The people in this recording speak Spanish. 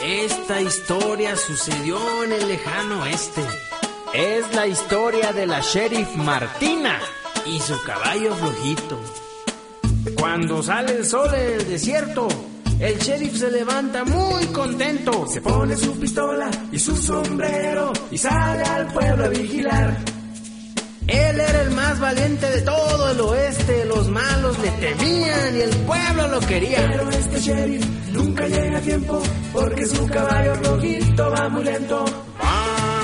Esta historia sucedió en el lejano oeste. Es la historia de la sheriff Martina y su caballo flojito. Cuando sale el sol en el desierto, el sheriff se levanta muy contento. Se pone su pistola y su sombrero y sale al pueblo a vigilar. Él era el más valiente de todo el oeste. Los malos le temían y el pueblo lo quería. Pero este sheriff nunca llega a tiempo porque su caballo flojito va muy lento.